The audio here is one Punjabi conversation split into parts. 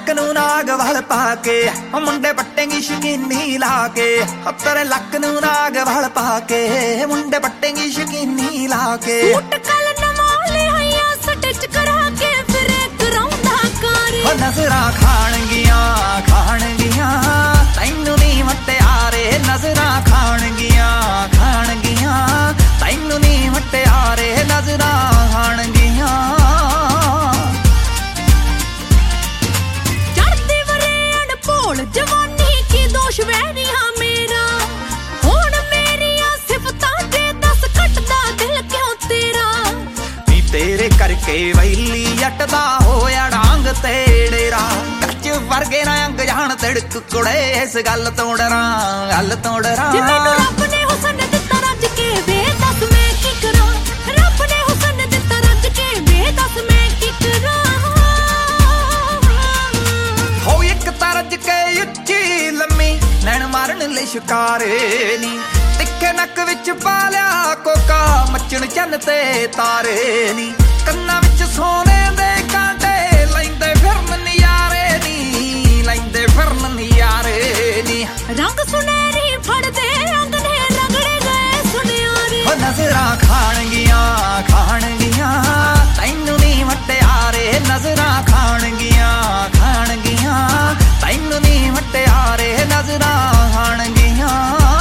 नूं नाग वाल पाके मुंडे पट्टेंगी शकीनी लाके तेरे लक नूं नाग वाल पाके मुंडे पट्टेंगी शकीनी लाके नजरां खाणगियां तैनू नी मटियारे नजरां खाणगियां तैनू नी मटियारे नजरां खाणगियां चढ़दे वरेण भोल जवानी की दोष वैरिया मेरा हुण मेरिया सिफतां ते दस कटदा दिल क्यों तेरा नी तेरे करके वैली अटदा होया डांग तेड़ेरा कच वर्गे ना अंग जान तिड़क कुड़े इस गल तो डरां जे मैनू रब ने हुसन दिता रज के वे दस मैं की करां रब ने हुसन दिता रज के वे दस मैं की करां हो एक तरज के उच्ची लम्मी नैन मारन ले शिकारे नी तिखे नक विच पा लिया कोका मचण चन ते तारे नी कन्ना विच सोने दे कांटे लैंदे फिरन नियारे नी रंग सुनहरी फड़दे रंग ने रगड़े गए सुनियारे हो नजरां खाणगियां तैनू नी मटियारे नजरां खाणगियां तैनू नी मटियारे नजरां खाणगियां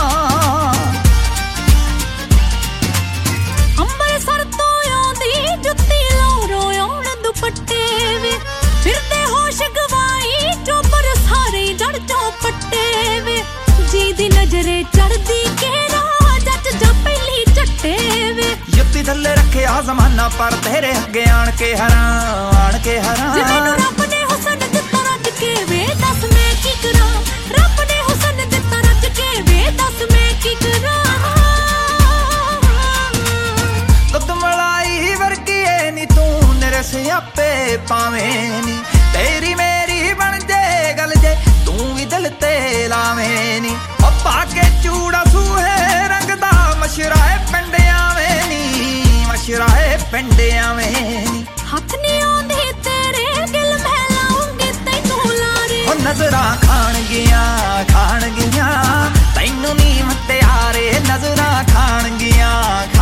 ਅੰਮ੍ਰਿਤਸਰ ਤੋਂ ਆਉਂਦੀ ਜੁੱਤੀ ਲੌਰੋ ਆਉਣ ਦੁਪੱਟੇ ਵੇ ਫਿਰਦੇ ਹੋਸ਼ ਗਵਾਈ ਚੋਬਰ ਸਾਰੇ ਜੜ ਚੋਂ ਪੱਟੇ ਵੇ ਜੀ ਦੀ ਨਜ਼ਰੇ ਚੜਦੀ ਕਿਹੜਾ ਜੱਜ ਜਾਂ ਪਹਿਲੀ ਝੱਟੇ ਵੇ ਜੁੱਤੀ ਥੱਲੇ ਰੱਖਿਆ ਜ਼ਮਾਨਾ ਪਰ ਤੇਰੇ ਅੱਗੇ ਆਣ ਕੇ ਹੈਰਾਨ ਜੇ ਮੈਨੂੰ ਰੱਬ ਨੇ ਹੁਸਨ ਦਿੱਤਾ ਰੱਜ ਕੇ ਵੇ ਦੱਸ ਮੈਂ ਕੀ ਕਰਾਂ ਰੱਬ ਨੇ ਹੁਸਨ ਦਿੱਤਾ ਰੱਜ ਕੇ ਵੇ ਦੱਸ ਮੈਂ ਕੀ ਕਰਾਂ ਦੁੱਧ ਮਲਾਈ ਵਰਗੀ ਏ ਨੀ ਤੂੰ ਨਿਰੇ ਸਿਆਪੇ ਪਾਵੇਂ ਨੀ ਤੇਰੀ ਮੇਰੀ ਬਣ ਜੇ ਗੱਲ ਜੇ ਤੂੰ ਵੀ ਦਿਲ ਤੇ ਲਾਵੇਂ ਨੀ ਉਹ ਪਾ ਕੇ ਚੂੜਾ ਸੂਹੇ ਰੰਗ ਦਾ ਮਸ਼ਰਾਏ ਪਿੰਡਿਆਂ ਵੇ ਨੀ ਹੱਥ ਨਹੀਂ ਆਉਂਦੇ ਤੇਰੇ ਦਿਲ ਮੈਂ ਲਾਉਂਗੀ ਤੈਨੂੰ ਲਾਰੇ ਉਹ ਨਜ਼ਰਾਂ ਖਾਣਗੀਆਂ ਤੈਨੂੰ ਨੀ ਮਟਿਆਰੇ ਨਜ਼ਰਾਂ ਖਾਣਗੀਆਂ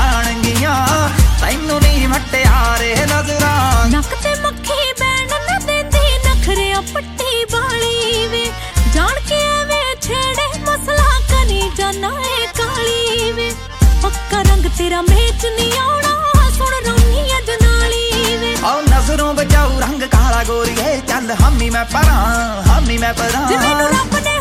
ਤੈਨੂੰ ਨੀ ਮਟਿਆਰੇ ਨਜ਼ਰਾਂ ਨੱਕ ਤੇ ਮੱਖੀ ਬੈਣ ਨਾ ਦਿੰਦੀ ਨਖਰਿਆਂ ਪੱਟੀ ਵਾਲੀ ਵੇ ਜਾਣ ਕੇ ਐਵੇਂ ਛੇੜੇ ਮਸਲਾ ਕਰੀ ਜਾਨਾ ਏ ਕਾਲੀ ਵੇ ਪੱਕਾ ਰੰਗ ਤੇਰਾ ਮੇਚ ਨਹੀਂ ਆਉਣਾ ਸੁਣ ਰੋਨੀ ਅੱਜ ਨਾਲੀ ਵੇ ਆਹ ਨਜ਼ਰੋਂ ਬਚਾਉ ਰੰਗ ਕਾਲਾ ਗੋਰੀਏ ਚੱਲ ਹਾਮੀ ਮੈਂ ਪਰਾਂ ਜੇ ਮੈਨੂੰ ਰੱਬ ਨੇ